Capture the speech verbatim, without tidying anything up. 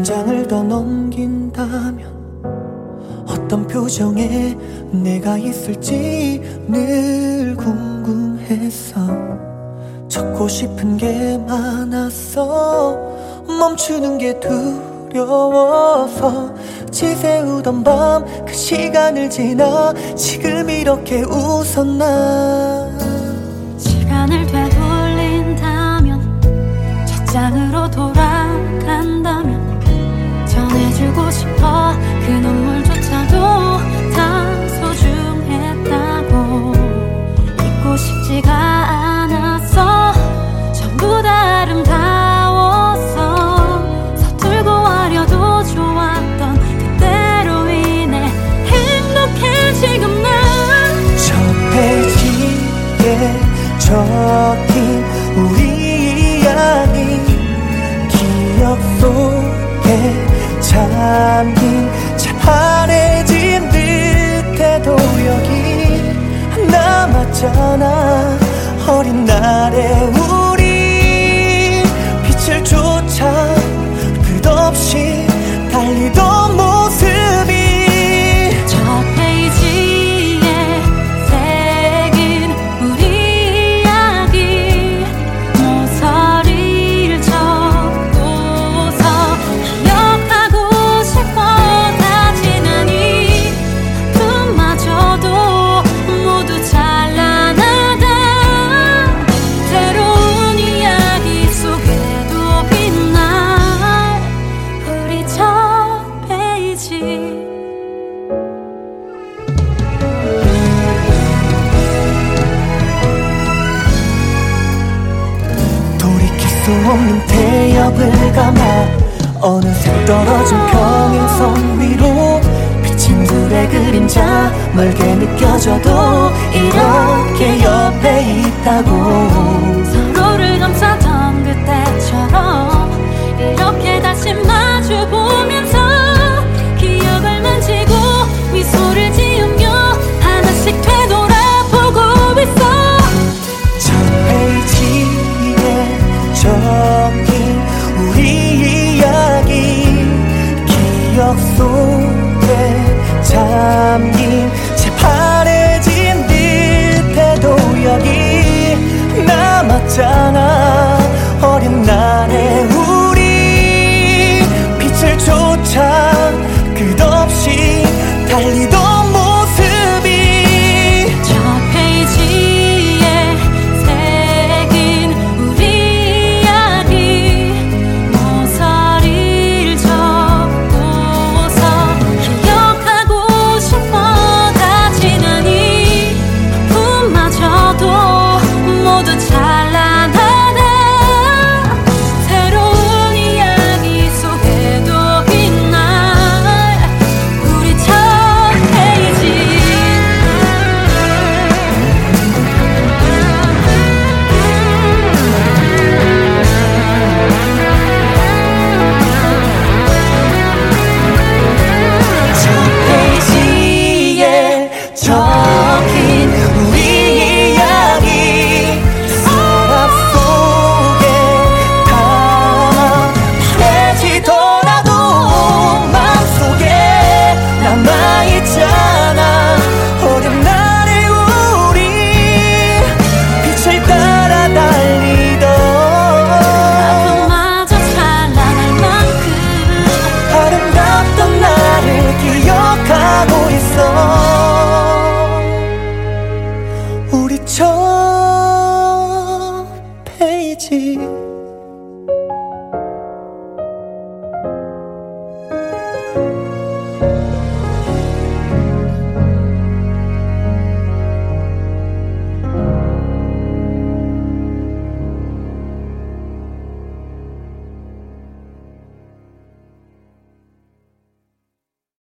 한 장을 더 넘긴다면 어떤 표정에 내가 있을지 늘 궁금했어. 적고 싶은 게 많았어. 멈추는 게 두려워서 지새우던 밤 그 시간을 지나 지금 이렇게 웃었나. 시간을 되돌린다면 첫장으로 돌아간다면 전해주고 싶어. 그 눈물조차도 다 소중했다고. 잊고 싶지가 않았어. 전부 다 아름다웠어. 서툴고 어려도 좋았던 그때로 인해 행복해 지금 난. 저 페이지에 적힌 우리 이야기 기억 속에 잠긴 참 환해진 듯해도 여기 남았잖아. 어린 날의 우리 빛을 쫓아 끝없이 달리던 모습이 저 페이지에 새긴 우리 이야기 모서리를 접고서 기억하고 싶어. 다 지난 이 아픔마저도 모두 찬란하다. 새로운 이야기 속에도 빛날 우리 저 페이지. 돌이킬 수 없는 태엽을 감아 어느새 떨어진 평행선 위로 비친 불의 그림자 멀게 느껴져도 이렇게 옆에 있다고. 서로를 감싸던 그때처럼 이렇게 다시 마주보면서 기억을 만지고 미소를 지으며 하나씩 되돌아보고 있어. 저 페이지에 적힌 우리 이야기 기억 속에 잠긴 채 파래진 듯해도 여기 남았잖아. 어린 날의 우리 빛을 쫓아 끝없이 달리던 모습이 저 페이지에 새긴 우리 이야기 모서리를 접고서 기억하고 싶어. 다 지난 이 아픔마저도 모두 찬란하다. 새로운 이야기 속에도 빛날 우리 첫 페이지. 저 페이지에 적힌 우리 이야기 서랍 속에 담아 파래지더라도 마음속에 남아있잖아. 어린 날의 우리 빛을 따라 달리던 아픔마저 찬란할 만큼 아름답던 나를 기억하고 있어. 우리 첫 페이지.